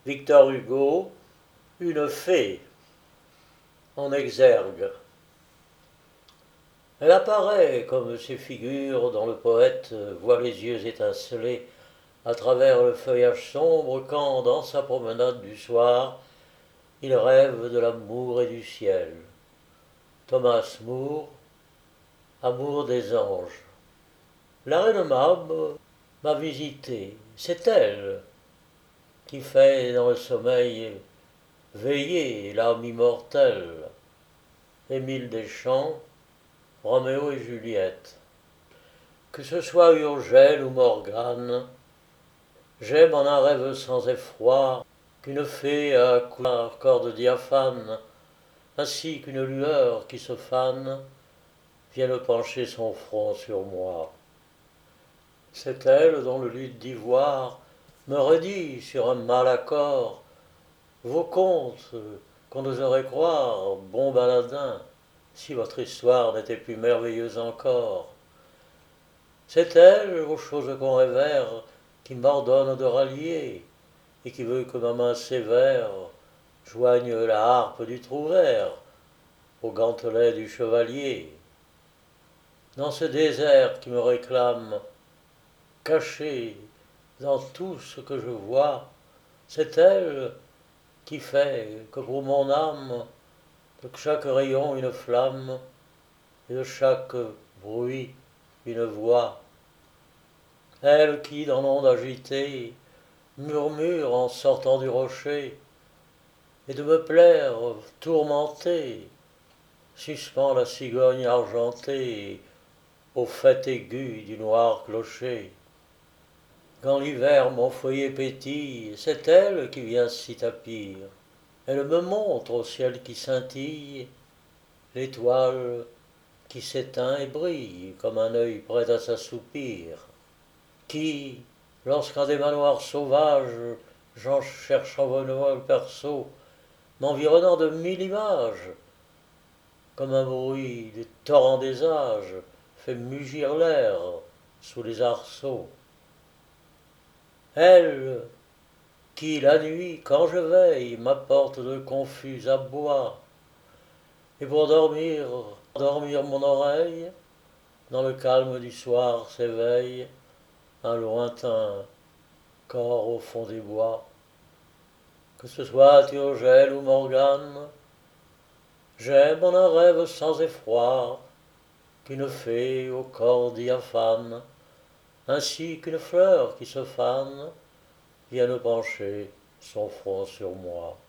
Victor Hugo, une fée en exergue. Elle apparaît comme ces figures dont le poète voit les yeux étinceler à travers le feuillage sombre quand, dans sa promenade du soir, il rêve de l'amour et du ciel. Thomas Moore, Amour des anges. La reine Mab m'a visité, c'est elle qui fait dans le sommeil veiller l'âme immortelle. Émile Deschamps, Roméo et Juliette. Que ce soit Urgel ou Morgane, j'aime en un rêve sans effroi qu'une fée à cordes diaphanes, ainsi qu'une lueur qui se fane, vienne pencher son front sur moi. C'est elle dont le luth d'ivoire me redit sur un mal accord vos contes qu'on oserait croire, bon baladin, si votre histoire n'était plus merveilleuse encore. C'est elle, aux choses qu'on révère, qui m'ordonne de rallier, et qui veut que ma main sévère joigne la harpe du trouvère au gantelet du chevalier. Dans ce désert qui me réclame, caché dans tout ce que je vois, c'est elle qui fait que pour mon âme, de chaque rayon une flamme, et de chaque bruit une voix. Elle qui, dans l'onde agitée, murmure en sortant du rocher, et de me plaire tourmentée, suspend la cigogne argentée au faîte aigu du noir clocher. Quand l'hiver mon foyer pétille, c'est elle qui vient s'y tapir. Elle me montre au ciel qui scintille l'étoile qui s'éteint et brille comme un œil prêt à s'assoupir. Qui, lorsqu'en des manoirs sauvages, j'en cherche en vain le berceau, m'environnant de mille images, comme un bruit des torrents des âges, fait mugir l'air sous les arceaux. Elle, qui, la nuit, quand je veille, m'apporte de confus abois, et pour dormir mon oreille, dans le calme du soir s'éveille un lointain corps au fond des bois. Que ce soit Urgel ou Morgane, j'aime en un rêve sans effroi qu'une fée au corps diaphane, ainsi qu'une fleur qui se fane, vienne pencher son front sur moi.